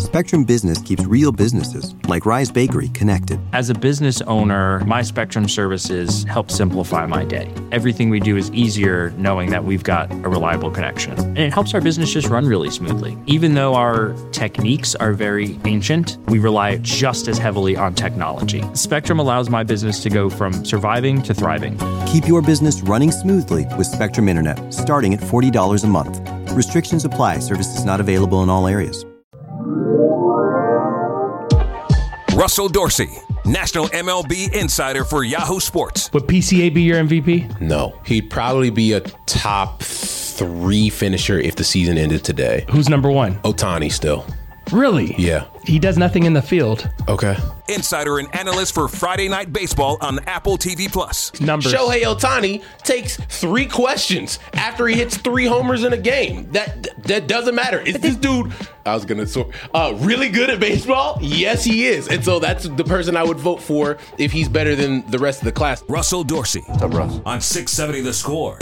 Spectrum Business keeps real businesses, like Rise Bakery, connected. As a business owner, my Spectrum services help simplify my day. Everything we do is easier knowing that we've got a reliable connection. And it helps our business just run really smoothly. Even though our techniques are very ancient, we rely just as heavily on technology. Spectrum allows my business to go from surviving to thriving. Keep your business running smoothly with Spectrum Internet, starting at $40 a month. Restrictions apply. Services not available in all areas. Russell Dorsey, National MLB Insider for Yahoo Sports. Would PCA be your MVP? No. He'd probably be a top 3 finisher if the season ended today. Who's number 1? Ohtani still. Really? Yeah. He does nothing in the field. Okay. Insider and analyst for Friday Night Baseball on Apple TV+. Numbers. Shohei Ohtani takes 3 questions after he hits 3 homers in a game. That doesn't matter. Is this dude, really good at baseball? Yes, he is. And so that's the person I would vote for if he's better than the rest of the class. Russell Dorsey. What's up, Russ? On 670 The Score.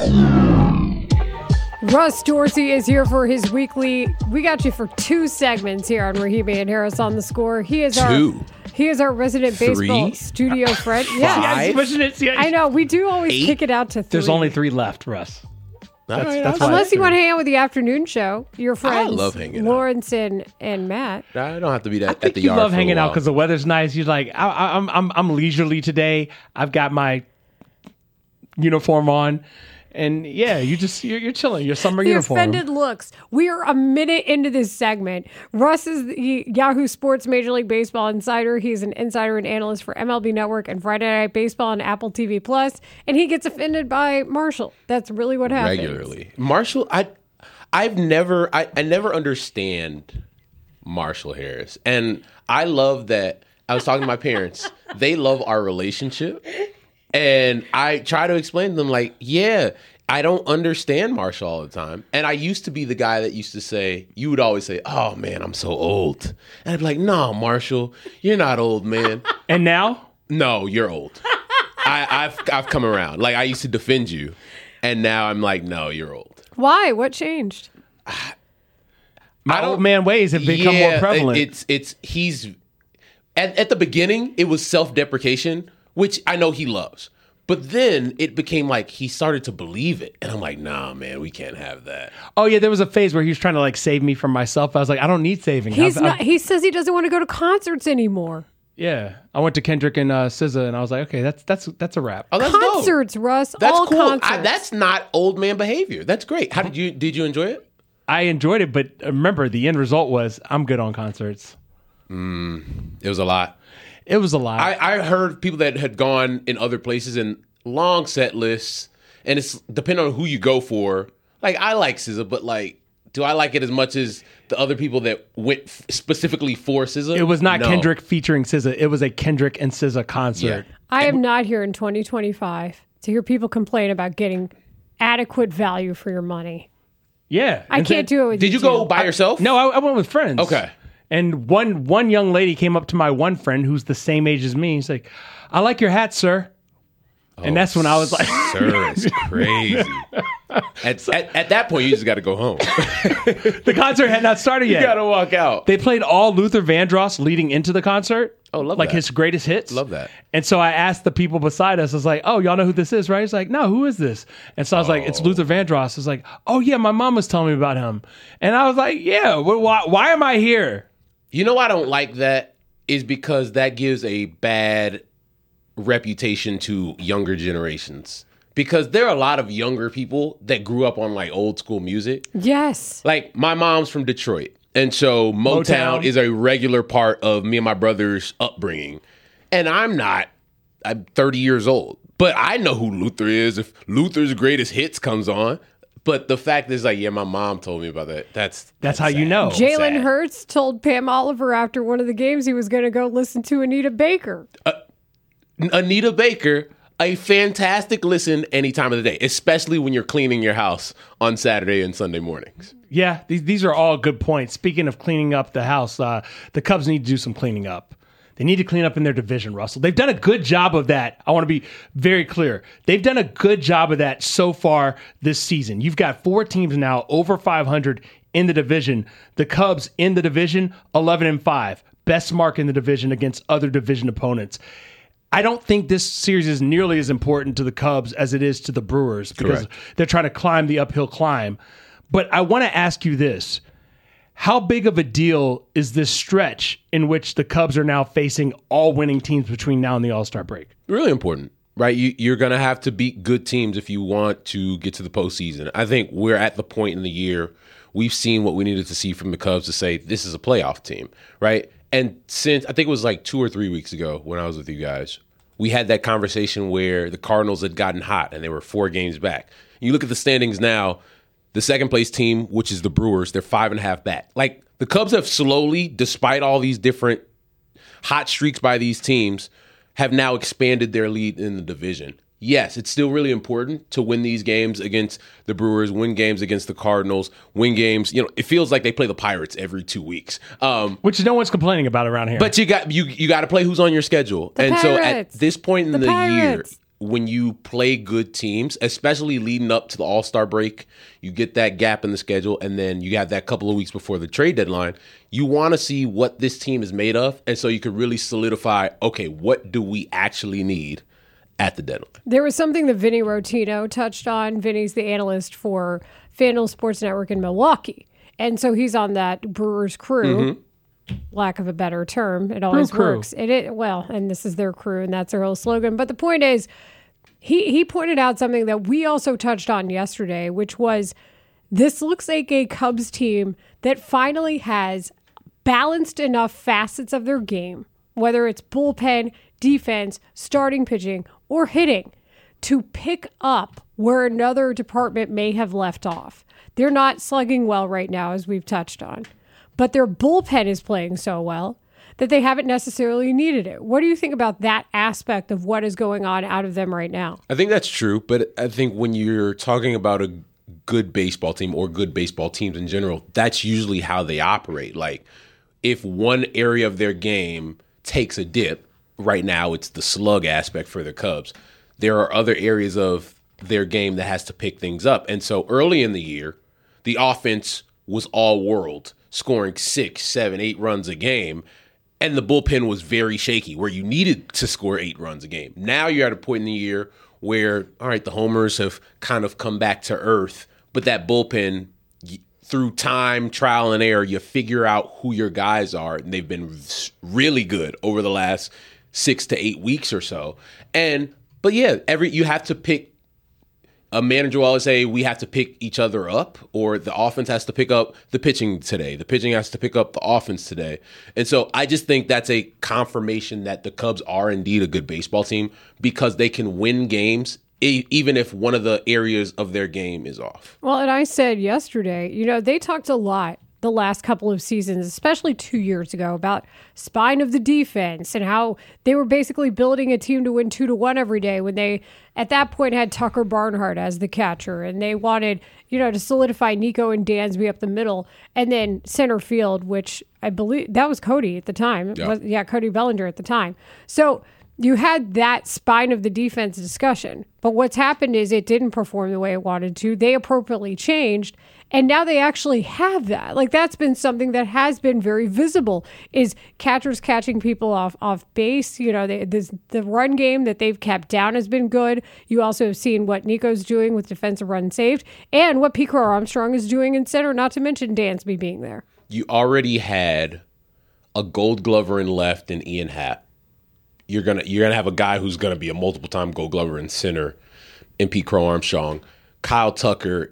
Russ Dorsey is here for his weekly. We got you for 2 segments here on Rahimi and Harris on The Score. He is our resident baseball 3? studio friend. Yeah, I know. We do always 8? kick it out to 3. There's only 3 left, Russ. That's why. Unless you want to hang out with the afternoon show, your friends, I love hanging out. Lawrence and Matt. I don't have to be I at think the you yard. love for a hanging out while. because the weather's nice. You're like, I'm leisurely today. I've got my uniform on. And yeah, you're chilling. Your summer The uniform. offended looks. We are a minute into this segment. Russ is the Yahoo Sports Major League Baseball insider. He's an insider and analyst for MLB Network and Friday Night Baseball on Apple TV Plus. And he gets offended by Marshall. That's really what happens. Regularly. Marshall, I never understand Marshall Harris. And I love that. I was talking to my parents. They love our relationship. And I try to explain to them, like, yeah, I don't understand Marshall all the time. And I used to be the guy that used to say, you would always say, oh, man, I'm so old. And I'd be like, no, Marshall, you're not old, man. And now? No, you're old. I've come around. Like, I used to defend you. And now I'm like, no, you're old. Why? What changed? My old man ways have become more prevalent. He's at the beginning, it was self-deprecation, which I know he loves. But then it became like he started to believe it. And I'm like, nah, man, we can't have that. Oh, yeah, there was a phase where he was trying to like save me from myself. I was like, I don't need saving. He says he doesn't want to go to concerts anymore. Yeah. I went to Kendrick and SZA and I was like, okay, that's a wrap. Oh, that's Concerts, dope. Russ. That's all cool. concerts. That's not old man behavior. That's great. Did you enjoy it? I enjoyed it, but remember, the end result was I'm good on concerts. It was a lot. It was a lot. I heard people that had gone in other places and long set lists, and it's depending on who you go for. Like, I like SZA, but like, do I like it as much as the other people that went specifically for SZA? It was not No. Kendrick featuring SZA. It was a Kendrick and SZA concert. Yeah. I am not here in 2025 to hear people complain about getting adequate value for your money. Yeah. I can't do it with you. Did you go by yourself? No, I went with friends. Okay. And one young lady came up to my one friend who's the same age as me. He's like, I like your hat, sir. And that's when I was like, sir, it's crazy. At that point, you just got to go home. the concert had not started yet. You got to walk out. They played all Luther Vandross leading into the concert. Oh, love like that. his greatest hits. Love that. And so I asked the people beside us, I was like, oh, y'all know who this is, right? He's like, no, who is this? And so I was like, it's Luther Vandross. I was like, oh, yeah, my mom was telling me about him. And I was like, yeah, why am I here? You know why I don't like that is because that gives a bad reputation to younger generations. Because there are a lot of younger people that grew up on like old school music. Yes. Like my mom's from Detroit. And so Motown is a regular part of me and my brother's upbringing. And I'm 30 years old. But I know who Luther is if Luther's Greatest Hits comes on. But the fact is, like, yeah, my mom told me about that. That's how you know. Jalen Hurts told Pam Oliver after one of the games he was going to go listen to Anita Baker. Anita Baker, a fantastic listen any time of the day, especially when you're cleaning your house on Saturday and Sunday mornings. Yeah, these are all good points. Speaking of cleaning up the house, the Cubs need to do some cleaning up. They need to clean up in their division, Russell. They've done a good job of that. I want to be very clear. They've done a good job of that so far this season. You've got 4 teams now over 500 in the division. The Cubs in the division, 11-5. Best mark in the division against other division opponents. I don't think this series is nearly as important to the Cubs as it is to the Brewers because they're trying to climb the uphill climb. But I want to ask you this. How big of a deal is this stretch in which the Cubs are now facing all winning teams between now and the All-Star break? Really important, right? You're going to have to beat good teams if you want to get to the postseason. I think we're at the point in the year we've seen what we needed to see from the Cubs to say this is a playoff team, right? And since I think it was like 2 or 3 weeks ago when I was with you guys, we had that conversation where the Cardinals had gotten hot and they were 4 games back. You look at the standings now, the second place team, which is the Brewers, they're 5.5 back. Like the Cubs have slowly, despite all these different hot streaks by these teams, have now expanded their lead in the division. Yes, it's still really important to win these games against the Brewers, win games against the Cardinals, win games. You know, it feels like they play the Pirates every 2 weeks, which no one's complaining about around here. But you got to play who's on your schedule, and so at this point in the year, when you play good teams, especially leading up to the All-Star break, you get that gap in the schedule, and then you have that couple of weeks before the trade deadline. You want to see what this team is made of, and so you can really solidify. Okay, what do we actually need at the deadline? There was something that Vinny Rotino touched on. Vinny's the analyst for FanDuel Sports Network in Milwaukee. And so he's on that Brewers crew, lack of a better term. It always works. And this is their crew, and that's their whole slogan. But the point is, he pointed out something that we also touched on yesterday, which was this looks like a Cubs team that finally has balanced enough facets of their game, whether it's bullpen, defense, starting pitching, or hitting, to pick up where another department may have left off. They're not slugging well right now, as we've touched on, but their bullpen is playing so well that they haven't necessarily needed it. What do you think about that aspect of what is going on out of them right now? I think that's true, but I think when you're talking about a good baseball team or good baseball teams in general, that's usually how they operate. Like, if one area of their game takes a dip, right now it's the slug aspect for the Cubs, there are other areas of their game that has to pick things up. And so early in the year, the offense was all world, scoring 6, 7, 8 runs a game. And the bullpen was very shaky, where you needed to score 8 runs a game. Now you're at a point in the year where, all right, the homers have kind of come back to earth, but that bullpen, through time, trial, and error, you figure out who your guys are, and they've been really good over the last 6 to 8 weeks or so. But yeah, you have to pick. A manager will always say we have to pick each other up, or the offense has to pick up the pitching today. The pitching has to pick up the offense today. And so I just think that's a confirmation that the Cubs are indeed a good baseball team because they can win games even if one of the areas of their game is off. Well, and I said yesterday, they talked a lot the last couple of seasons, especially 2 years ago, about spine of the defense and how they were basically building a team to win 2-1 every day when they, at that point, had Tucker Barnhart as the catcher. And they wanted, to solidify Nico and Dansby up the middle and then center field, which I believe that was Cody at the time. Cody Bellinger at the time. So you had that spine of the defense discussion. But what's happened is it didn't perform the way it wanted to. They appropriately changed. And now they actually have that. Like, that's been something that has been very visible, is catchers catching people off base. The run game that they've kept down has been good. You also have seen what Nico's doing with defensive runs saved and what Pete Crow Armstrong is doing in center, not to mention Dansby being there. You already had a Gold Glover in left and Ian Happ. You're gonna have a guy who's gonna be a multiple-time Gold Glover in center in Pete Crow Armstrong. Kyle Tucker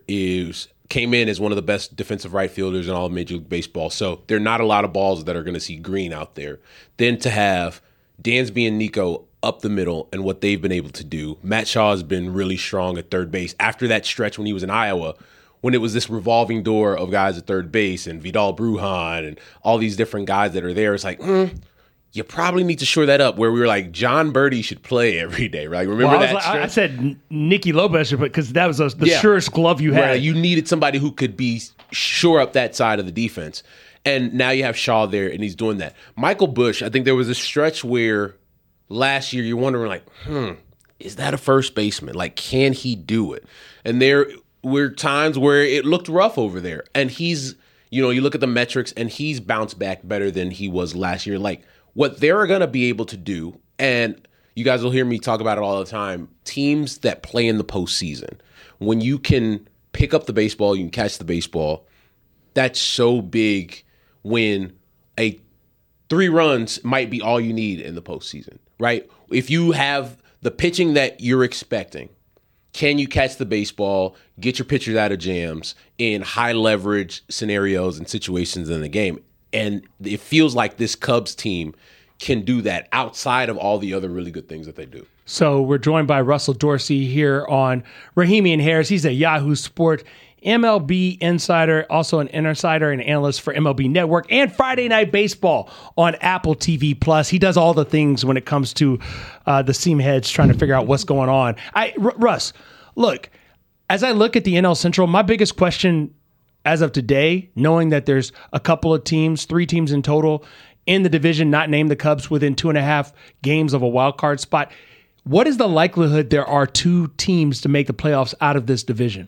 came in as one of the best defensive right fielders in all of Major League Baseball. So there are not a lot of balls that are going to see green out there. Then to have Dansby and Nico up the middle and what they've been able to do. Matt Shaw has been really strong at third base. After that stretch when he was in Iowa, when it was this revolving door of guys at third base and Vidal Brujan and all these different guys that are there, it's like, you probably need to shore that up, where we were like, John Birdie should play every day, right? Remember that stretch? I said Nicky Lopez, because that was the surest glove you had. Right. You needed somebody who could shore up that side of the defense. And now you have Shaw there, and he's doing that. Michael Busch, I think there was a stretch where last year you're wondering, like, is that a first baseman? Like, can he do it? And there were times where it looked rough over there. And he's You know, you look at the metrics, and he's bounced back better than he was last year. Like, what they're going to be able to do, and you guys will hear me talk about it all the time, teams that play in the postseason, when you can pick up the baseball, you can catch the baseball, that's so big when 3 runs might be all you need in the postseason, right? If you have the pitching that you're expecting, can you catch the baseball, get your pitchers out of jams in high leverage scenarios and situations in the game? And it feels like this Cubs team can do that outside of all the other really good things that they do. So we're joined by Russell Dorsey here on Rahimi and Harris. He's a Yahoo Sport MLB insider, also an insider and analyst for MLB Network and Friday Night Baseball on Apple TV Plus. He does all the things when it comes to the seam heads trying to figure out what's going on. Russ, look, as I look at the NL Central, my biggest question as of today, knowing that there's a couple of teams, 3 teams in total in the division, not named the Cubs, within 2.5 games of a wild card spot, what is the likelihood there are 2 teams to make the playoffs out of this division?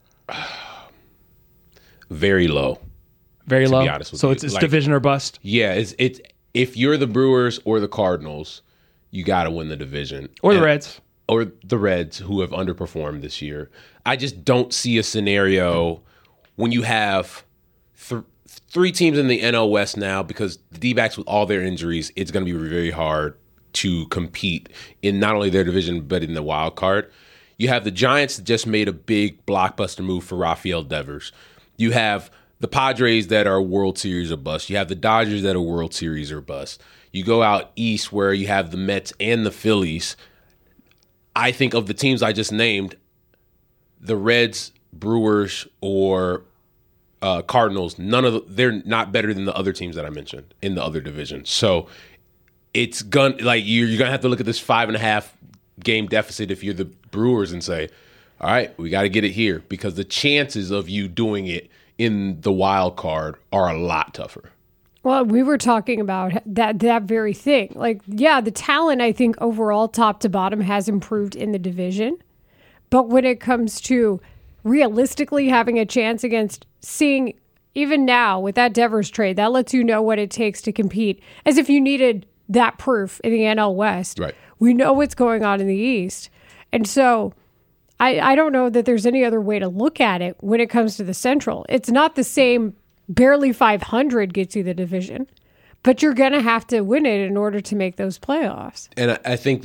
Very low. Very low. To be honest with so you. it's division or bust? Yeah, it's if you're the Brewers or the Cardinals, you got to win the division. Or the Reds. Or the Reds, who have underperformed this year. I just don't see a scenario when you have 3 teams in the NL West now, because the D-backs with all their injuries, it's going to be very hard to compete in not only their division but in the wild card. You have the Giants that just made a big blockbuster move for Rafael Devers. You have the Padres that are World Series or bust. You have the Dodgers that are World Series or bust. You go out east where you have the Mets and the Phillies. I think of the teams I just named, the Reds, Brewers, or Cardinals, they're not better than the other teams that I mentioned in the other divisions. So it's you're gonna have to look at this 5.5 game deficit if you're the Brewers and say, all right, we got to get it here, because the chances of you doing it in the wild card are a lot tougher. Well, we were talking about that very thing. Like, yeah, the talent, I think, overall, top to bottom, has improved in the division. But when it comes to realistically having a chance against seeing, even now with that Devers trade, that lets you know what it takes to compete, as if you needed that proof in the NL West. Right. We know what's going on in the East. And so I don't know that there's any other way to look at it when it comes to the Central. It's not the same. Barely 500 gets you the division, but you're going to have to win it in order to make those playoffs. And I think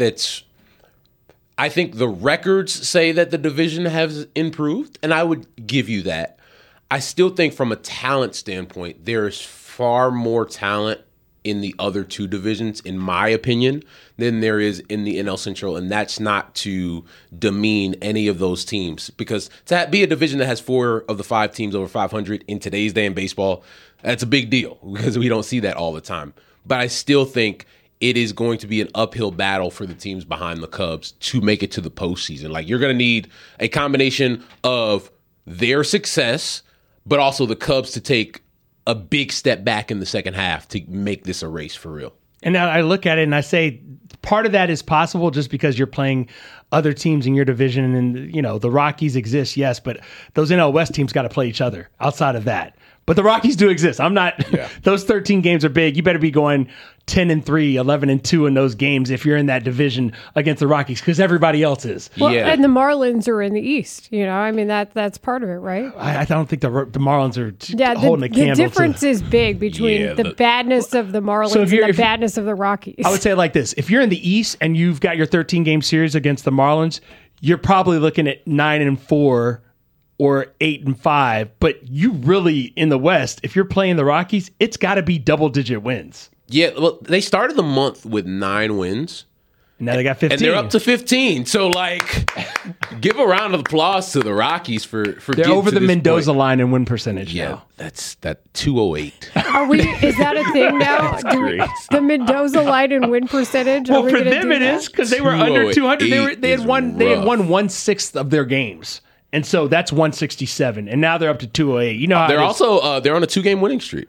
the records say that the division has improved, and I would give you that. I still think from a talent standpoint, there is far more talent in the other 2 divisions, in my opinion, than there is in the NL Central. And that's not to demean any of those teams, because to be a division that has 4 of the 5 teams over 500 in today's day in baseball, that's a big deal, because we don't see that all the time. But I still think it is going to be an uphill battle for the teams behind the Cubs to make it to the postseason. Like, you're going to need a combination of their success, but also the Cubs to take a big step back in the second half to make this a race for real. And now I look at it and I say part of that is possible just because you're playing other teams in your division, and the Rockies exist, yes, but those NL West teams got to play each other outside of that. But the Rockies do exist. I'm not. Yeah. Those 13 games are big. You better be going 10-3, 11-2 in those games if you're in that division against the Rockies, because everybody else is. Well, yeah. And the Marlins are in the East. I mean, that's part of it, right? I don't think the Marlins are holding a candle. The difference is big between the badness of the Marlins and the badness of the Rockies. I would say it like this: if you're in the East and you've got your 13-game series against the Marlins, you're probably looking at 9-4. Or 8-5, but you really, in the West, if you're playing the Rockies, it's got to be double-digit wins. Yeah, well, they started the month with 9 wins. And now they got 15. And they're up to 15. So, give a round of applause to the Rockies for they're over the Mendoza line in win percentage now. That's 208. Is that a thing now? The Mendoza line in win percentage? Well, for them it is, because they were under 200. They had won 1/6 of their games. And so that's 167, and now they're up to 208. They're also they're on a 2-game winning streak.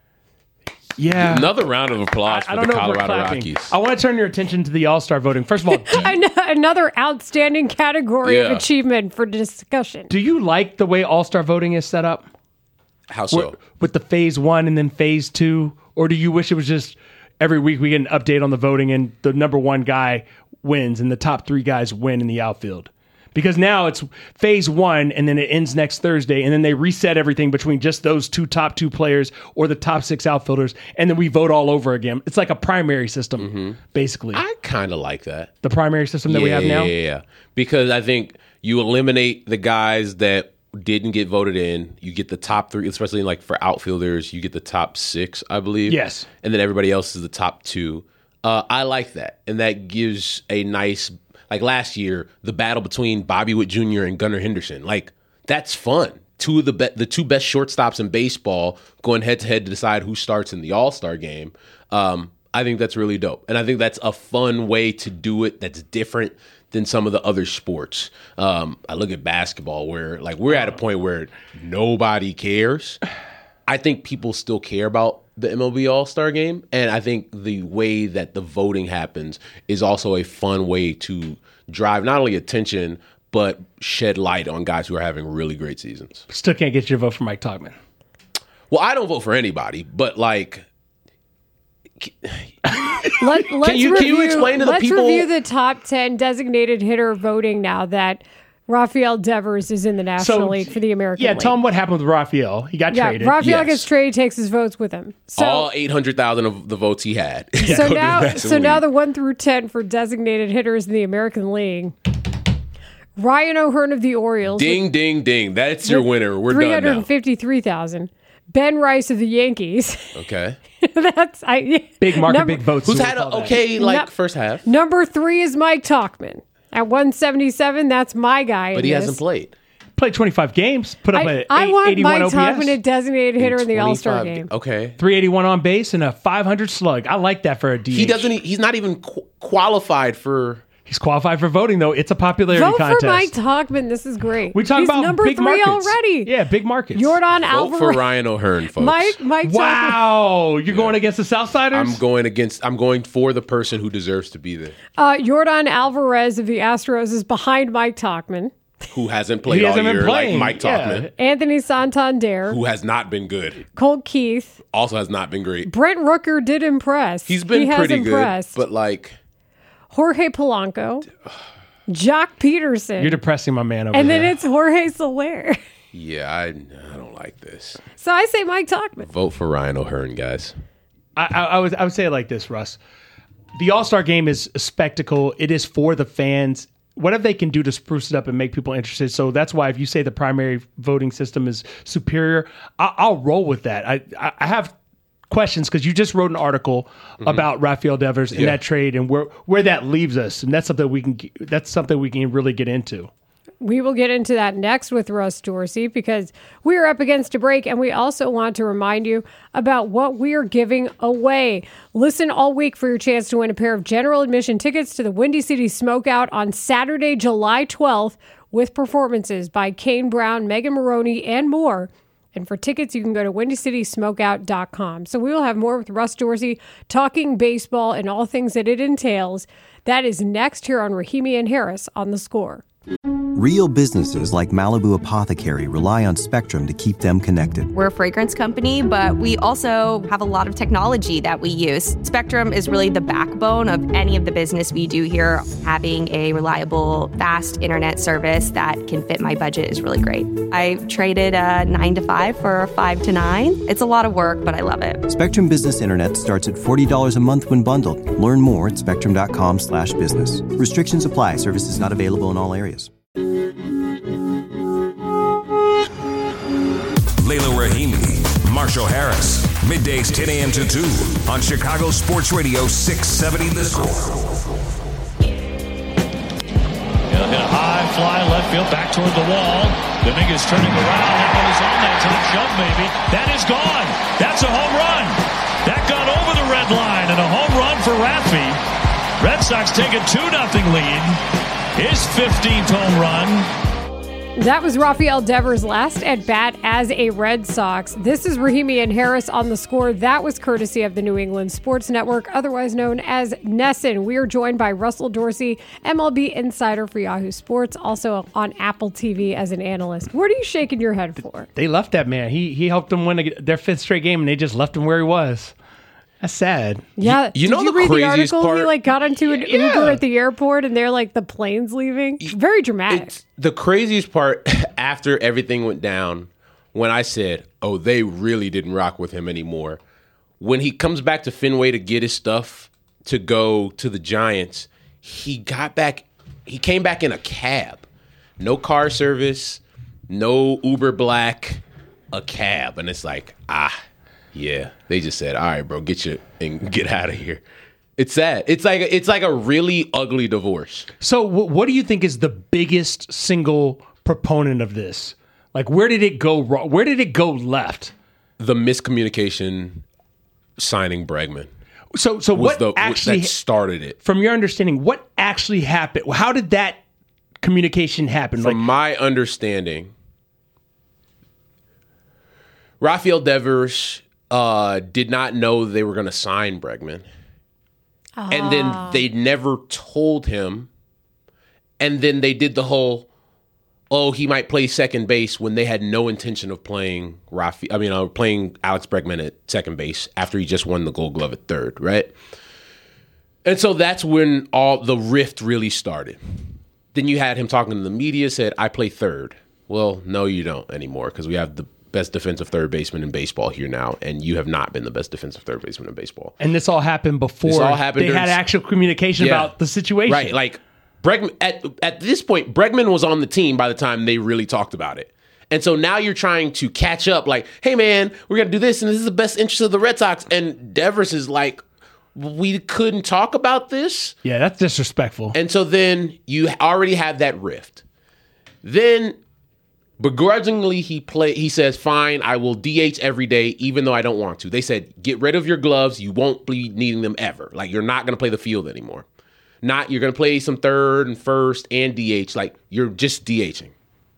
Yeah, another round of applause for the Colorado Rockies. I want to turn your attention to the All-Star voting. First of all, another outstanding category of achievement for discussion. Do you like the way All-Star voting is set up? How so? With the phase 1 and then phase 2? Or do you wish it was just every week we get an update on the voting and the number 1 guy wins and the top 3 guys win in the outfield? Because now it's phase 1 and then it ends next Thursday and then they reset everything between just those top 2 players or the top 6 outfielders and then we vote all over again. It's like a primary system, basically. I kind of like that. The primary system that we have now? Yeah. Because I think you eliminate the guys that didn't get voted in. You get the top 3, especially like for outfielders, you get the top 6, I believe. Yes. And then everybody else is the top 2. I like that. And that gives a nice... Like last year, the battle between Bobby Witt Jr. and Gunnar Henderson. Like, that's fun. The 2 best shortstops in baseball going head-to-head to decide who starts in the All-Star game. I think that's really dope. And I think that's a fun way to do it that's different than some of the other sports. I look at basketball where, like, we're at a point where nobody cares. I think people still care about the MLB All-Star Game, and I think the way that the voting happens is also a fun way to drive not only attention, but shed light on guys who are having really great seasons. Still can't get you to vote for Mike Tauchman. Well, I don't vote for anybody, but like... Can you explain to the people... Let's review the top 10 designated hitter voting now that Rafael Devers is in the National League for the American League. Yeah, tell him what happened with Rafael. He got traded. Rafael gets traded, takes his votes with him. So, all 800,000 of the votes he had. So now the 1 through 10 for designated hitters in the American League. Ryan O'Hearn of the Orioles. Ding, ding, ding. That's your winner. We're done now. 353,000. Ben Rice of the Yankees. Okay. Big market, big votes. Who's had an first half? Number 3 is Mike Tauchman. At 177, that's my guy. But he hasn't played. Played 25 games. Put up an I want 81 Mike OPS. Tauchman a designated hitter in the All-Star game. Okay. 381 on base and a 500 slug. I like that for a DH. He's not even qualified for... He's qualified for voting, though. It's a popularity contest. Vote for Mike Tauchman. This is great. We talk about number big 3 markets already. Yeah, big markets. Jordan Vote Alvarez. for Ryan O'Hearn, folks. Mike wow. You're going against the Southsiders? I'm going for the person who deserves to be there. Jordan Alvarez of the Astros is behind Mike Tauchman. Who hasn't played all year like Mike Tauchman. Yeah. Anthony Santander. Who has not been good. Colt Keith. Also has not been great. Brent Rooker did impress. He's been pretty good, but like... Jorge Polanco. Jock Peterson. You're depressing my man over there. And there. then it's Jorge Soler. Yeah, I don't like this. So I say Mike Tauchman. Vote for Ryan O'Hearn, guys. I would say it like this, Russ. The All-Star Game is a spectacle. It is for the fans. Whatever they can do to spruce it up and make people interested. So that's why if you say the primary voting system is superior, I'll roll with that. I have questions because you just wrote an article about Rafael Devers in that trade and where that leaves us, and that's something we can really get into. We will get into that next with Russ Dorsey because we are up against a break, and we also want to remind you about what we are giving away. Listen all week for your chance to win a pair of general admission tickets to the Windy City Smokeout on Saturday, July 12th, with performances by Kane Brown, Megan Maroney, and more. And for tickets, you can go to WindyCitySmokeout.com. So we will have more with Russ Dorsey talking baseball and all things that it entails. That is next here on Rahimi and Harris on The Score. Real businesses like Malibu Apothecary rely on Spectrum to keep them connected. We're a fragrance company, but we also have a lot of technology that we use. Spectrum is really the backbone of any of the business we do here. Having a reliable, fast internet service that can fit my budget is really great. I traded a 9 to 5 for a 5 to 9. It's a lot of work, but I love it. Spectrum Business Internet starts at $40 a month when bundled. Learn more at spectrum.com/business. Restrictions apply. Services not available in all areas. Layla Rahimi, Marshall Harris. Middays 10 a.m. to 2 on Chicago Sports Radio 670 The Score. He'll hit a high fly left field back toward the wall. Dominguez turning around. That one is on that top shove maybe. That is gone. That's a home run. That got over the red line and a home run for Raffy. Red Sox take a 2-0 lead. His 15th home run. That was Rafael Devers' last at bat as a Red Sox. This is Rahimi and Harris on The Score. That was courtesy of the New England Sports Network, otherwise known as NESN. We are joined by Russell Dorsey, MLB insider for Yahoo Sports, also on Apple TV as an analyst. What are you shaking your head for? They left that man. He helped them win their 5th straight game, and they just left him where he was. That's sad. Yeah. You know, Did you the read the craziest article? part? He got into an Uber at the airport, and they're like, the plane's leaving. Very dramatic. It's the craziest part after everything went down, when I said, oh, they really didn't rock with him anymore. When he comes back to Fenway to get his stuff to go to the Giants, he came back in a cab. No car service, no Uber Black, a cab. And it's like, yeah, they just said, all right, bro, get out of here. It's sad. It's like a really ugly divorce. So what do you think is the biggest single proponent of this? Like, where did it go wrong? Where did it go left? The miscommunication signing Bregman. So what actually that started it? From your understanding, what actually happened? How did that communication happen? From my understanding, Rafael Devers did not know they were going to sign Bregman. And then they never told him. And then they did the whole, he might play second base, when they had no intention of playing playing Alex Bregman at second base after he just won the Gold Glove at third, right? And so that's when all the rift really started. Then you had him talking to the media, said, I play third. Well, no, you don't anymore, because we have the best defensive third baseman in baseball here now, and you have not been the best defensive third baseman in baseball. And this all happened before they had actual communication about the situation. Right, like Bregman, at this point, Bregman was on the team by the time they really talked about it. And so now you're trying to catch up, like, hey man, we're going to do this, and this is the best interest of the Red Sox. And Devers is like, we couldn't talk about this? Yeah, that's disrespectful. And so then you already have that rift. Then begrudgingly, he says, fine, I will DH every day, even though I don't want to. They said, get rid of your gloves. You won't be needing them ever. Like, you're not going to play the field anymore. You're going to play some third and first and DH. Like, you're just DHing.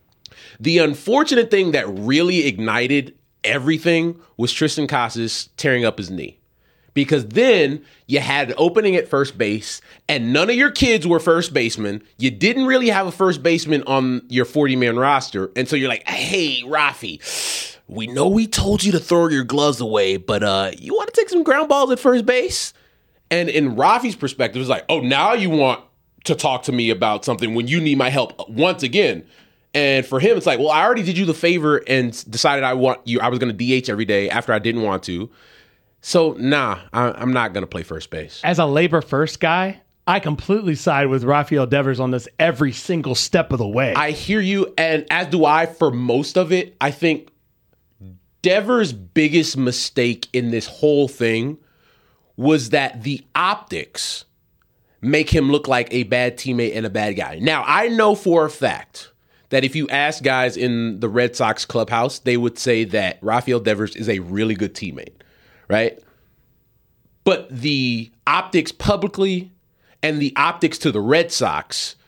The unfortunate thing that really ignited everything was Tristan Casas tearing up his knee. Because then you had an opening at first base, and none of your kids were first basemen. You didn't really have a first baseman on your 40-man roster. And so you're like, hey, Rafi, we know we told you to throw your gloves away, but you want to take some ground balls at first base? And in Rafi's perspective, it's like, oh, now you want to talk to me about something when you need my help once again. And for him, it's like, well, I already did you the favor and decided I was going to DH every day after I didn't want to. So, I'm not going to play first base. As a labor first guy, I completely side with Rafael Devers on this every single step of the way. I hear you, and as do I for most of it. I think Devers' biggest mistake in this whole thing was that the optics make him look like a bad teammate and a bad guy. Now, I know for a fact that if you ask guys in the Red Sox clubhouse, they would say that Rafael Devers is a really good teammate. Right? But the optics publicly and the optics to the Red Sox,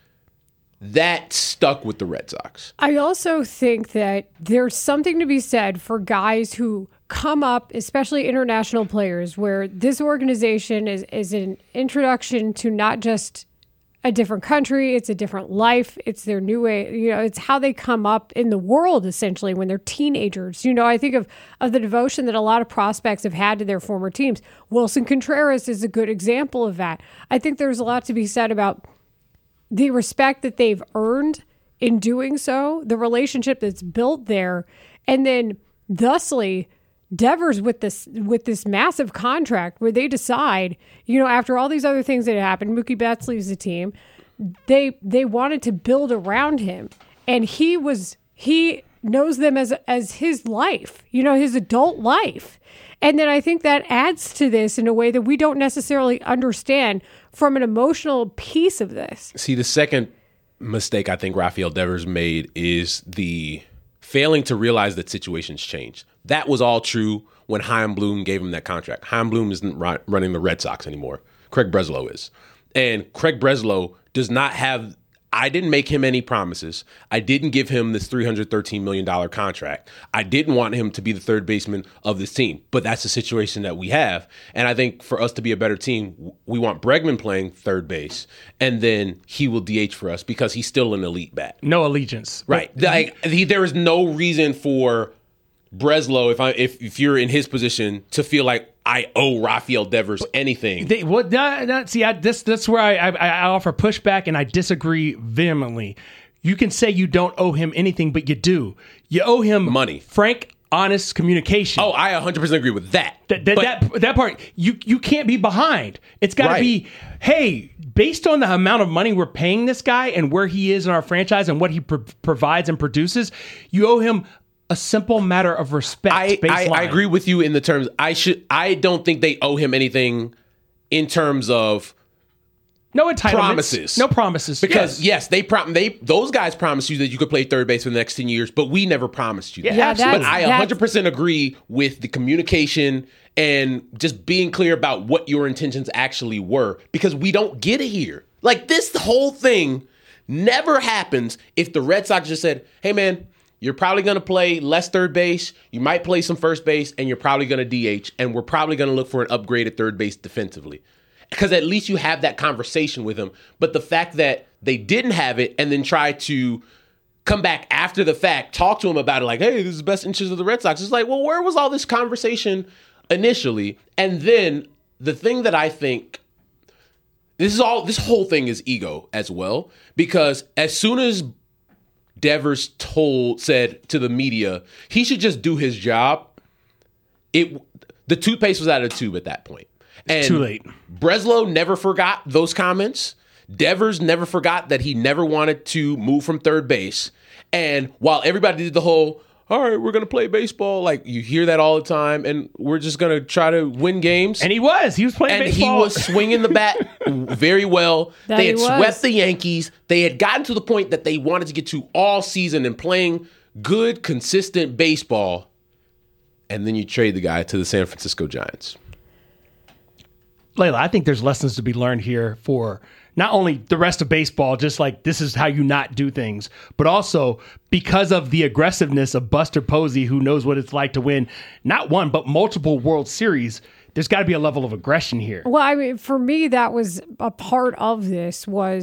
that stuck with the Red Sox. I also think that there's something to be said for guys who come up, especially international players, where this organization is an introduction to not just a different country, it's a different life, it's their new way, it's how they come up in the world, essentially, when they're teenagers. I think of the devotion that a lot of prospects have had to their former teams. Wilson Contreras is a good example of that. I think there's a lot to be said about the respect that they've earned in doing so, the relationship that's built there, and then thusly Devers with this massive contract where they decide, after all these other things that happened, Mookie Betts leaves the team, they wanted to build around him, and he knows them as his life, his adult life. And then I think that adds to this in a way that we don't necessarily understand from an emotional piece of this. See, the second mistake I think Rafael Devers made is the failing to realize that situations change. That was all true when Chaim Bloom gave him that contract. Chaim Bloom isn't running the Red Sox anymore. Craig Breslow is. And Craig Breslow does not have I didn't make him any promises. I didn't give him this $313 million contract. I didn't want him to be the third baseman of this team, but that's the situation that we have. And I think for us to be a better team, we want Bregman playing third base, and then he will DH for us because he's still an elite bat. No allegiance. Right. There is no reason for Breslow, if you're in his position, to feel like I owe Rafael Devers anything. That's where I offer pushback, and I disagree vehemently. You can say you don't owe him anything, but you do. You owe him money, frank, honest communication. Oh, I 100% agree with that. That part, you can't be behind. It's got to be, hey, based on the amount of money we're paying this guy and where he is in our franchise and what he provides and produces, you owe him a simple matter of respect. I agree with you in the terms. I don't think they owe him anything in terms of no entitlements, promises. No promises. Because those guys promised you that you could play third base for the next 10 years, but we never promised you that. Yeah, but I 100% agree with the communication and just being clear about what your intentions actually were, because we don't get it here. Like, this whole thing never happens if the Red Sox just said, hey man, you're probably going to play less third base, you might play some first base, and you're probably going to DH, and we're probably going to look for an upgrade at third base defensively. Because at least you have that conversation with him. But the fact that they didn't have it and then try to come back after the fact, talk to him about it like, hey, this is the best interest of the Red Sox. It's like, well, where was all this conversation initially? And then the thing that I think, this whole thing is ego as well. Because as soon as Devers said to the media he should just do his job, the toothpaste was out of the tube at that point. And too late. Breslow never forgot those comments. Devers never forgot that he never wanted to move from third base. And while everybody did the whole, all right, we're going to play baseball, like you hear that all the time, and we're just going to try to win games. And he was playing baseball. And he was swinging the bat very well. They had swept the Yankees. They had gotten to the point that they wanted to get to all season and playing good, consistent baseball. And then you trade the guy to the San Francisco Giants. Layla, I think there's lessons to be learned here for not only the rest of baseball, just like this is how you not do things, but also because of the aggressiveness of Buster Posey, who knows what it's like to win not one, but multiple World Series. There's got to be a level of aggression here. Well, I mean, for me, that was a part of this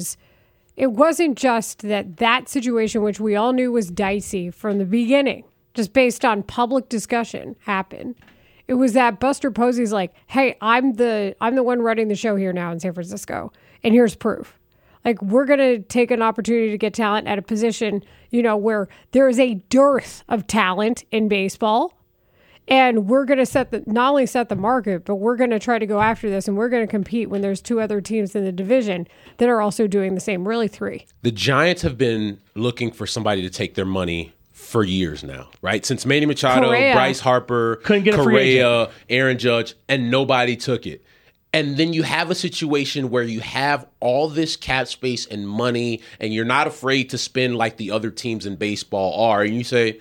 it wasn't just that situation, which we all knew was dicey from the beginning, just based on public discussion, happened. It was that Buster Posey's like, hey, I'm the one running the show here now in San Francisco, and here's proof. Like, we're going to take an opportunity to get talent at a position, where there is a dearth of talent in baseball, and we're going to not only set the market, but we're going to try to go after this, and we're going to compete when there's two other teams in the division that are also doing the same, really three. The Giants have been looking for somebody to take their money for years now, right? Since Manny Machado, Bryce Harper, couldn't get a free agent. Aaron Judge, and nobody took it. And then you have a situation where you have all this cap space and money, and you're not afraid to spend like the other teams in baseball are. And you say,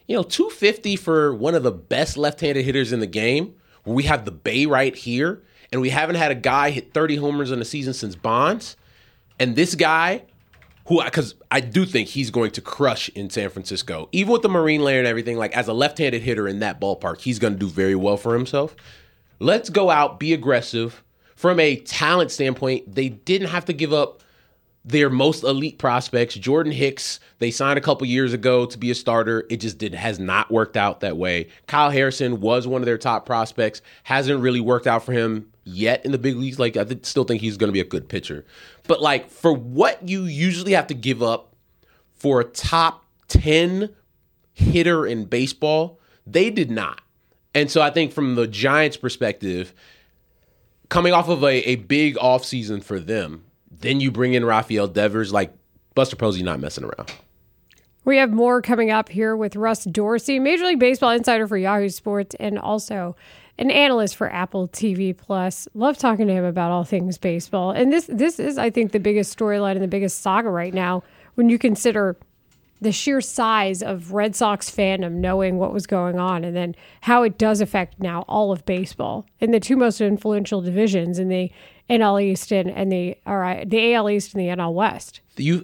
$250 for one of the best left-handed hitters in the game, where we have the Bay right here, and we haven't had a guy hit 30 homers in a season since Bonds. And this guy, because I do think he's going to crush in San Francisco, even with the Marine layer and everything, like as a left-handed hitter in that ballpark, he's going to do very well for himself. Let's go out, be aggressive. From a talent standpoint, they didn't have to give up their most elite prospects. Jordan Hicks, they signed a couple years ago to be a starter. It just has not worked out that way. Kyle Harrison was one of their top prospects. Hasn't really worked out for him yet in the big leagues. Like, I still think he's going to be a good pitcher. But like, for what you usually have to give up for a top 10 hitter in baseball, they did not. And so I think from the Giants' perspective, coming off of a big offseason for them, then you bring in Rafael Devers, like Buster Posey not messing around. We have more coming up here with Russ Dorsey, Major League Baseball insider for Yahoo Sports and also an analyst for Apple TV+. Love talking to him about all things baseball. And this is, I think, the biggest storyline and the biggest saga right now when you consider the sheer size of Red Sox fandom knowing what was going on, and then how it does affect now all of baseball in the two most influential divisions in the NL East and the AL East and the NL West.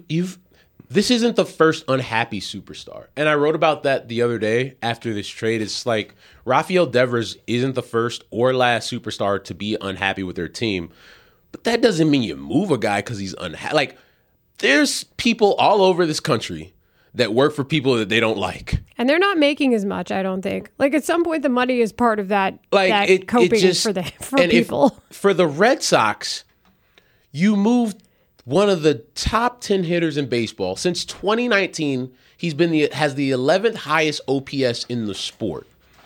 This isn't the first unhappy superstar. And I wrote about that the other day after this trade. It's like Rafael Devers isn't the first or last superstar to be unhappy with their team. But that doesn't mean you move a guy because he's unhappy. Like, there's people all over this country that work for people that they don't like. And they're not making as much, I don't think. Like, at some point, the money is part of that, coping for people. For the Red Sox, you moved one of the top 10 hitters in baseball. Since 2019, he's has the 11th highest OPS in the sport.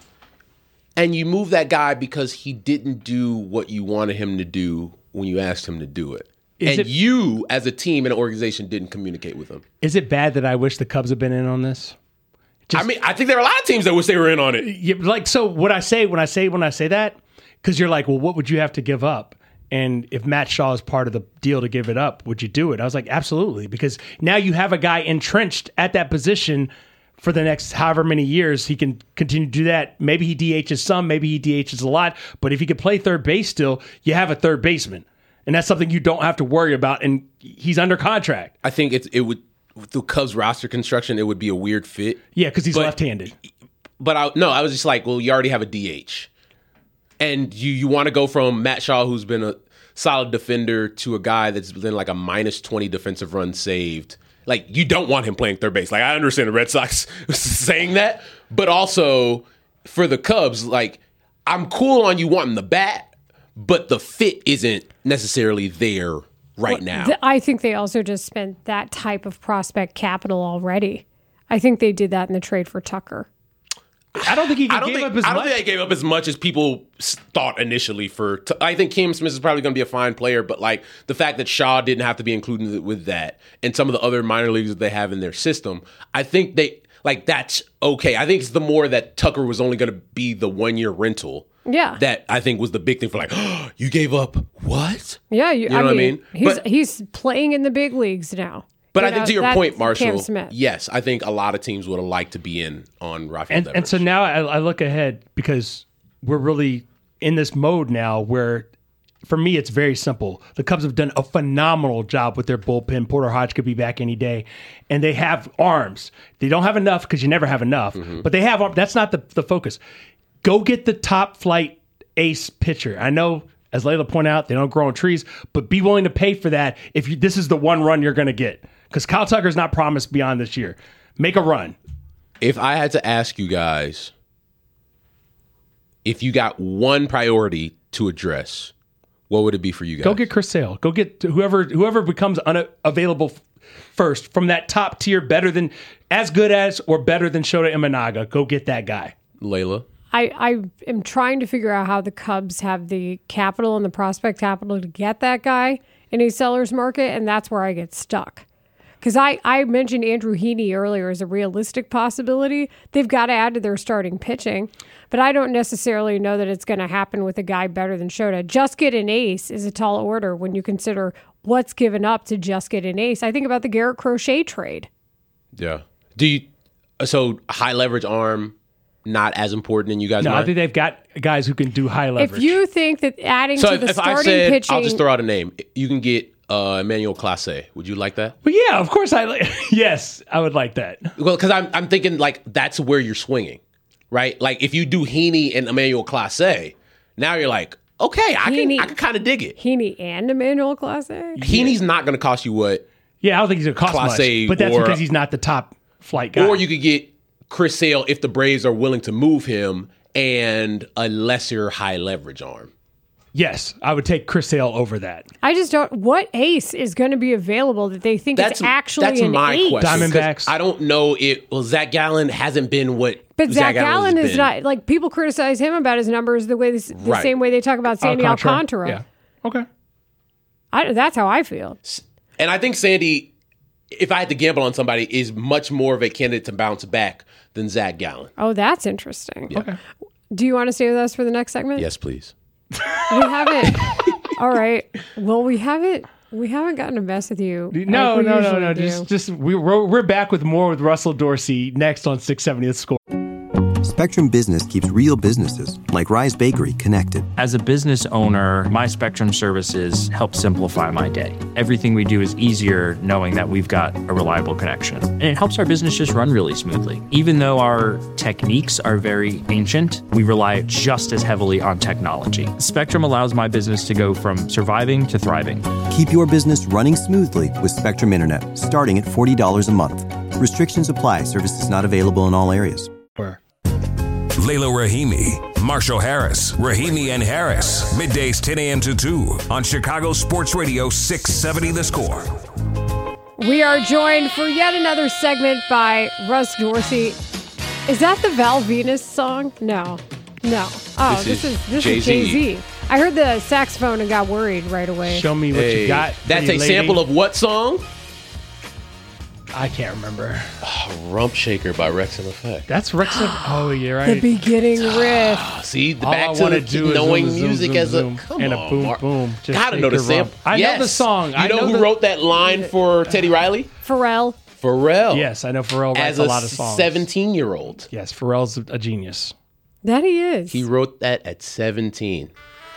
And you move that guy because he didn't do what you wanted him to do when you asked him to do it. You, as a team and an organization, didn't communicate with him. Is it bad that I wish the Cubs had been in on this? I think there are a lot of teams that wish they were in on it. Yeah, like, so what I say when I say that, because you're like, well, what would you have to give up? And if Matt Shaw is part of the deal to give it up, would you do it? I was like, absolutely, because now you have a guy entrenched at that position for the next however many years. He can continue to do that. Maybe he DHs some, maybe he DHs a lot. But if he could play third base still, you have a third baseman. And that's something you don't have to worry about. And he's under contract. I think it would, with the Cubs roster construction, it would be a weird fit. Yeah, because he's left-handed. But I was just like, well, you already have a DH. And you want to go from Matt Shaw, who's been a solid defender, to a guy that's been like a minus 20 defensive run saved. Like, you don't want him playing third base. Like, I understand the Red Sox saying that, but also for the Cubs, like, I'm cool on you wanting the bat, but the fit isn't necessarily there right now. I think they also just spent that type of prospect capital already. I think they did that in the trade for Tucker. I don't think he gave up as much. I don't think they gave up as much as people thought initially. I think Cam Smith is probably going to be a fine player, but like the fact that Shaw didn't have to be included with that, and some of the other minor leagues that they have in their system, I think that's okay. I think it's the more that Tucker was only going to be the 1-year rental. Yeah, that I think was the big thing for like, oh, you gave up what? Yeah, you know what I mean. He's playing in the big leagues now. But I think to your point, Marshall, Smith. Yes, I think a lot of teams would have liked to be in on Rafael Devers. And so now I look ahead because we're really in this mode now where, for me, it's very simple. The Cubs have done a phenomenal job with their bullpen. Porter Hodge could be back any day. And they have arms. They don't have enough because you never have enough. Mm-hmm. But they have arms. That's not the focus. Go get the top flight ace pitcher. I know, as Layla pointed out, they don't grow on trees, but be willing to pay for that if this is the one run you're going to get. Because Kyle Tucker's not promised beyond this year. Make a run. If I had to ask you guys, if you got one priority to address, what would it be for you guys? Go get Chris Sale. Go get whoever becomes unavailable first from that top tier, as good as or better than Shota Imanaga. Go get that guy. Layla? I am trying to figure out how the Cubs have the capital and the prospect capital to get that guy in a seller's market, and that's where I get stuck. Because I mentioned Andrew Heaney earlier as a realistic possibility. They've got to add to their starting pitching, but I don't necessarily know that it's going to happen with a guy better than Shota. Just get an ace is a tall order when you consider what's given up to just get an ace. I think about the Garrett Crochet trade. Yeah. So high leverage arm, not as important in you guys' No, mind? I think they've got guys who can do high leverage. If you think that adding to the starting pitching... I'll just throw out a name. You can get Emmanuel Clase. Would you like that? Well, yeah, of course. Yes, I would like that. Well, because I'm thinking like that's where you're swinging, right? Like if you do Heaney and Emmanuel Clase, now you're like, okay, I can kind of dig it. Heaney and Emmanuel Clase? Heaney's not going to cost you what? Yeah, I don't think he's going to cost Clase, much. But that's because he's not the top flight guy. Or you could get Chris Sale if the Braves are willing to move him and a lesser high leverage arm. Yes, I would take Chris Sale over that. I just don't. What ace is going to be available that they think is actually that's an my ace? question. Diamondbacks. I don't know Zach Gallen hasn't been what. But Zach Gallen is not like people criticize him about his numbers the same way they talk about Sandy Alcantara. Yeah. Okay. That's how I feel. And I think Sandy, if I had to gamble on somebody, is much more of a candidate to bounce back than Zach Gallen. Oh, that's interesting. Yeah. Okay. Do you want to stay with us for the next segment? Yes, please. We have it. All right. Well, we have it We haven't gotten to mess with you. No. like we usually do. Just we're back with more with Russell Dorsey next on 670 The Score. Spectrum Business keeps real businesses, like Rise Bakery, connected. As a business owner, my Spectrum services help simplify my day. Everything we do is easier knowing that we've got a reliable connection. And it helps our business just run really smoothly. Even though our techniques are very ancient, we rely just as heavily on technology. Spectrum allows my business to go from surviving to thriving. Keep your business running smoothly with Spectrum Internet, starting at $40 a month. Restrictions apply. Services not available in all areas. Layla Rahimi, Marshall Harris, Rahimi and Harris. Middays 10 a.m. to 2 on Chicago Sports Radio 670 The Score. We are joined for yet another segment by Russ Dorsey. Is that the Val Venus song? No. Oh, this is Jay-Z. I heard the saxophone and got worried right away. Show me what you got. That's a sample of what song? I can't remember. Rump Shaker by Rex and Effect. That's Rex. Oh, you're right. The beginning riff. See, All back I to wanna the do is knowing zoom, music zoom, as a zoom, come and on, a boom, Mark. boom. Just Gotta shake know the your rump. sample. I know the song. You know who wrote that line for Teddy Riley? Pharrell. Pharrell. Yes, I know Pharrell writes As a lot of songs. 17-year-old. Yes, Pharrell's a genius. That he is. He wrote that at 17.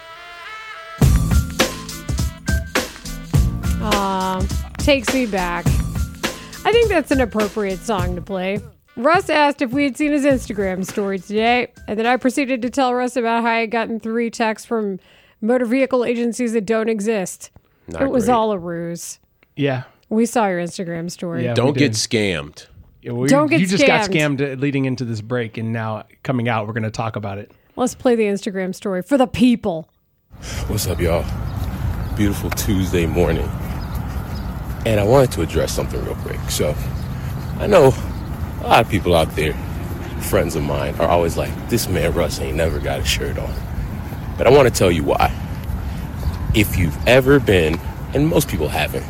Takes me back. I think that's an appropriate song to play. Russ asked if we had seen his Instagram story today, and then I proceeded to tell Russ about how I had gotten 3 texts from motor vehicle agencies that don't exist. Not it was great. all a ruse. Yeah. We saw your Instagram story. Yeah. Don't we get did. scammed. Yeah, Don't get You just got scammed. scammed leading into this break, and now coming out, we're going to talk about it. Let's play the Instagram story for the people. What's up, y'all? Beautiful Tuesday morning. And I wanted to address something real quick. So, I know a lot of people out there, friends of mine, are always like, this man Russ ain't never got a shirt on. But I want to tell you why. If you've ever been, and most people haven't,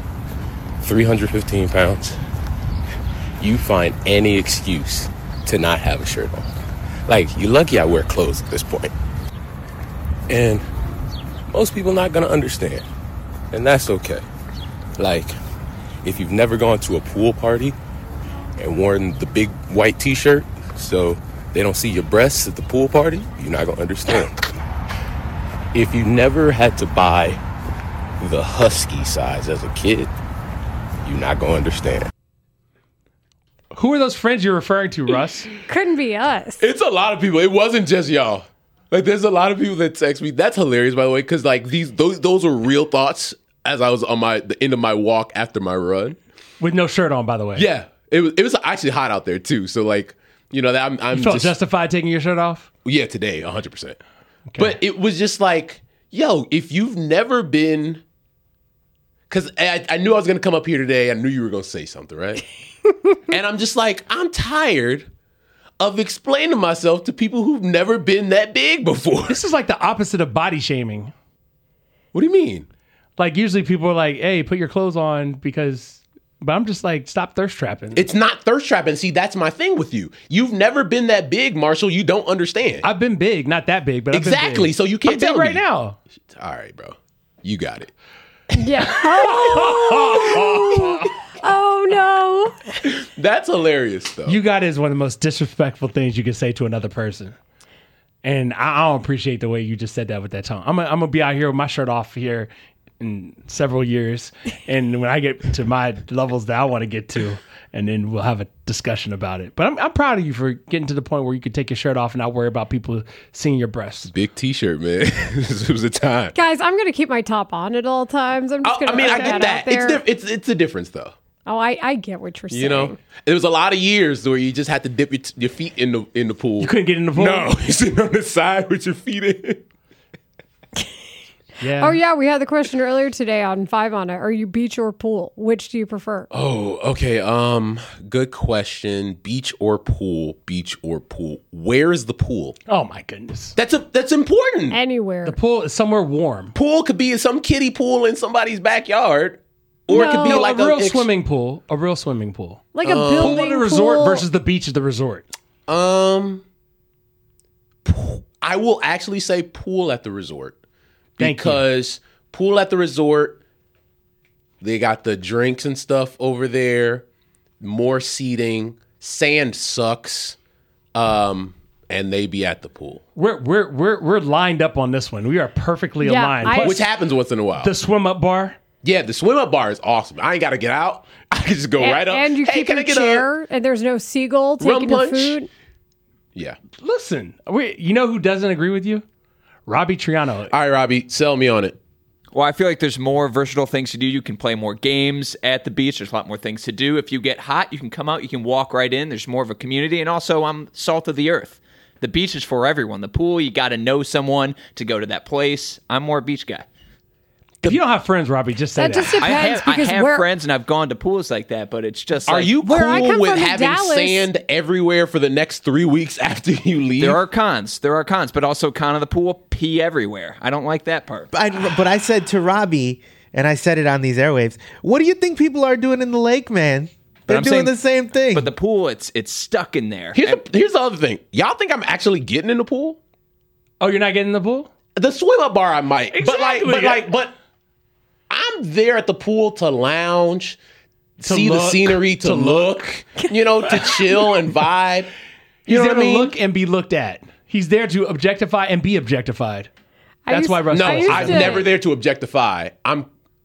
315 pounds, you find any excuse to not have a shirt on. Like, you're lucky I wear clothes at this point. And most people not gonna understand. And that's okay. Like, if you've never gone to a pool party and worn the big white t-shirt so they don't see your breasts at the pool party, you're not gonna understand. If you never had to buy the husky size as a kid, you're not gonna understand. Who are those friends you're referring to, Russ? Couldn't be us. It's a lot of people. It wasn't just y'all. Like, there's a lot of people that text me. That's hilarious, by the way, because like those were real thoughts as I was on the end of my walk after my run. With no shirt on, by the way. Yeah, it was actually hot out there too. So like, you know, that I'm You felt just justified taking your shirt off? yeah today 100%. But it was just like, yo, if you've never been, because I knew I was gonna come up here today. I knew you were gonna say something, right? And I'm just like, I'm tired of explaining myself to people who've never been that big before. This is like the opposite of body shaming. What do you mean? Like, usually people are like, hey, put your clothes on because, but I'm just like, stop thirst trapping. It's not thirst trapping. See, that's my thing with you. You've never been that big, Marshall. You don't understand. I've been big, not that big, but I've been Exactly. big. So you can't I'm tell big me right now. All right, bro. You got it. Yeah. Oh no. That's hilarious, though. You got it is one of the most disrespectful things you can say to another person. And I don't appreciate the way you just said that with that tone. I'm gonna be out here with my shirt off here in several years, and when I get to my levels that I want to get to, and then we'll have a discussion about it. But I'm proud of you for getting to the point where you could take your shirt off and not worry about people seeing your breasts. Big T-shirt, man. It was a time. Guys, I'm going to keep my top on at all times. I'm just going to I put get that that. out there. It's a difference, though. Oh, I get what you're saying. You know, there was a lot of years where you just had to dip your feet in the pool. You couldn't get in the pool? No, you're sitting on the side with your feet in. Yeah. Oh, yeah. We had the question earlier today on 5 on it. Are you beach or pool? Which do you prefer? Oh, okay. Good question. Beach or pool? Beach or pool? Where is the pool? Oh my goodness. That's important. Anywhere. The pool is somewhere warm. Pool could be some kiddie pool in somebody's backyard, or it could be No, like a real swimming pool. A real swimming pool. Like a building Pool at a resort pool. versus the beach at the resort. I will actually say pool at the resort. Thank you. Because pool at the resort, They got the drinks and stuff over there. More seating. Sand sucks. And they be at the pool. We're lined up on this one. We are perfectly aligned. Which happens once in a while. The swim up bar. Yeah, the swim up bar is awesome. I ain't got to get out. I can just go right up. And you keep your chair, and there's no seagull taking your food. Yeah. Listen, you know who doesn't agree with you? Robbie Triano. All right, Robbie, sell me on it. Well, I feel like there's more versatile things to do. You can play more games at the beach. There's a lot more things to do. If you get hot, you can come out. You can walk right in. There's more of a community. And also, I'm salt of the earth. The beach is for everyone. The pool, you got to know someone to go to that place. I'm more a beach guy. If you don't have friends, Robbie, just say that. Just depends. I have friends, and I've gone to pools like that, but it's just Are you cool with having sand everywhere for the next 3 weeks after you leave? There are cons, but also con of the pool, pee everywhere. I don't like that part. But I said to Robbie, and I said it on these airwaves, what do you think people are doing in the lake, man? They're doing the same thing. But the pool, it's stuck in there. Here's the other thing. Y'all think I'm actually getting in the pool? Oh, you're not getting in the pool? The swim up bar I might. Exactly. But I'm there at the pool to lounge, see the scenery, to look, to chill and vibe. He's there to look and be looked at. He's there to objectify and be objectified. That's why Russ. No, I'm never there to objectify. I'm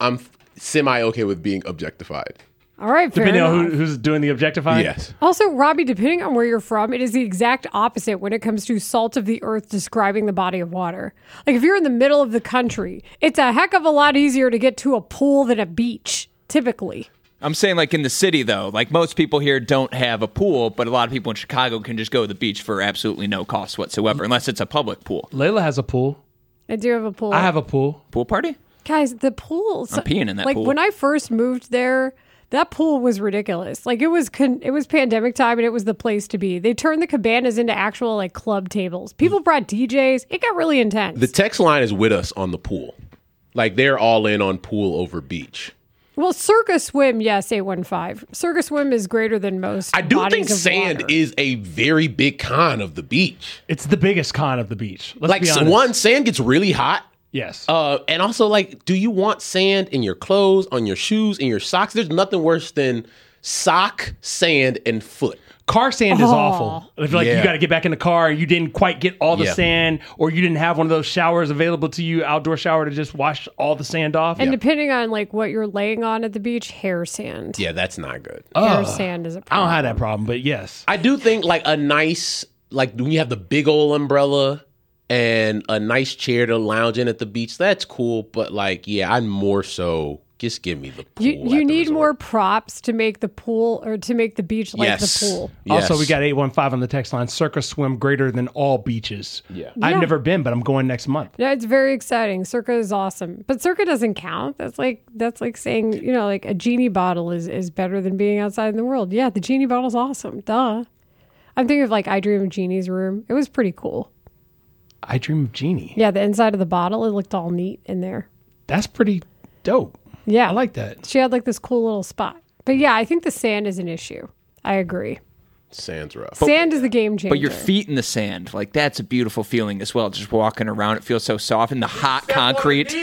semi okay with being objectified. All right, fair depending enough. on who's doing the objectifying? Yes. Also, Robbie, depending on where you're from, it is the exact opposite when it comes to salt of the earth describing the body of water. Like if you're in the middle of the country, it's a heck of a lot easier to get to a pool than a beach, typically. I'm saying like in the city, though, like most people here don't have a pool, but a lot of people in Chicago can just go to the beach for absolutely no cost whatsoever, unless it's a public pool. Layla has a pool. I do have a pool. I have a pool. Pool party? Guys, the pools. I'm peeing in that pool. Like when I first moved there, that pool was ridiculous. Like it was pandemic time and it was the place to be. They turned the cabanas into actual like club tables. People brought DJs. It got really intense. The text line is with us on the pool. Like they're all in on pool over beach. Well, Circa Swim, yes, 815. Circa Swim is greater than most. I do bodies think of sand water. is a very big con of the beach. It's the biggest con of the beach. Let's be honest. One, sand gets really hot. Yes. And also, like, do you want sand in your clothes, on your shoes, in your socks? There's nothing worse than sock, sand, and foot. Car sand is awful. If you got to get back in the car and you didn't quite get all the sand, or you didn't have one of those showers available to you, outdoor shower, to just wash all the sand off. And depending on like what you're laying on at the beach, hair sand. Yeah, that's not good. Hair sand is a problem. I don't have that problem, but yes. I do think like a nice, like when you have the big old umbrella and a nice chair to lounge in at the beach, that's cool. But like, yeah, I'm more so just give me the pool. You need more props to make the pool or to make the beach like the pool. Yes. Also, we got 815 on the text line. Circa Swim greater than all beaches. Yeah. I've never been, but I'm going next month. Yeah, it's very exciting. Circa is awesome. But Circa doesn't count. That's like saying, like a genie bottle is better than being outside in the world. Yeah, the genie bottle's awesome. Duh. I'm thinking of like I Dream of Jeannie's room. It was pretty cool. I Dream of Jeannie. Yeah, the inside of the bottle, it looked all neat in there. That's pretty dope. Yeah. I like that. She had like this cool little spot. But yeah, I think the sand is an issue. I agree. Sand's rough. Sand is the game changer. But your feet in the sand, like that's a beautiful feeling as well. Just walking around, it feels so soft in the hot concrete.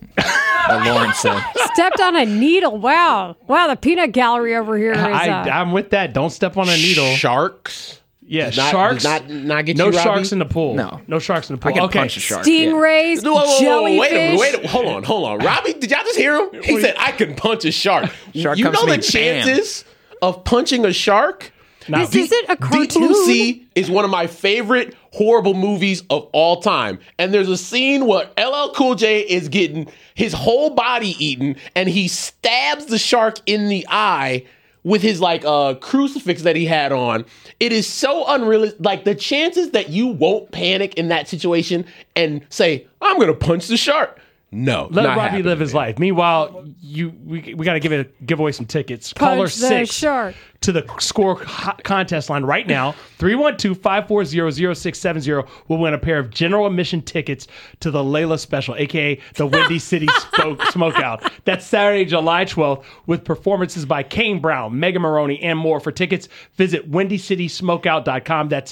Lauren said. Stepped on a needle. Wow. Wow, the peanut gallery over here is... I'm with that. Don't step on a needle. Sharks. Yeah, sharks. Does not get no you, Robbie? Sharks in the pool. No sharks in the pool. I can punch a shark. Stingrays, jellyfish. Wait a minute. Hold on. Robbie, did y'all just hear him? He said, I can punch a shark. Shark you comes know to the me, chances of punching a shark? Now, This isn't a cartoon. Deep Blue Sea is one of my favorite horrible movies of all time. And there's a scene where LL Cool J is getting his whole body eaten and he stabs the shark in the eye with his like crucifix that he had on. It is so unrealistic. Like the chances that you won't panic in that situation and say, I'm going to punch the shark. No, Let not Robbie happening, live his man. life. Meanwhile, we got to give away some tickets. Caller Punch the 6. shark. to the Score contest line right now. 312-540-0670 will win a pair of general admission tickets to the Layla Special, a.k.a. the Windy City Smokeout. That's Saturday, July 12th, with performances by Kane Brown, Megan Maroney, and more. For tickets, visit WindyCitySmokeout.com. That's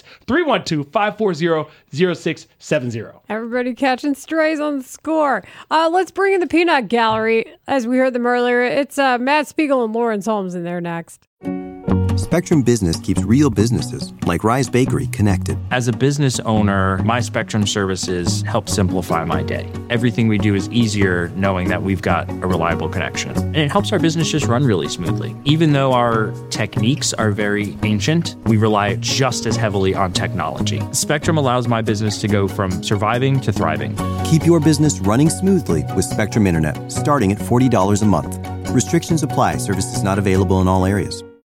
312-540-0670. Everybody catching strays on the Score. Let's bring in the Peanut Gallery. As we heard them earlier, it's Matt Spiegel and Lawrence Holmes in there next. Spectrum Business keeps real businesses, like Rise Bakery, connected. As a business owner, my Spectrum services help simplify my day. Everything we do is easier knowing that we've got a reliable connection. And it helps our business just run really smoothly. Even though our techniques are very ancient, we rely just as heavily on technology. Spectrum allows my business to go from surviving to thriving. Keep your business running smoothly with Spectrum Internet, starting at $40 a month. Restrictions apply. Services not available in all areas.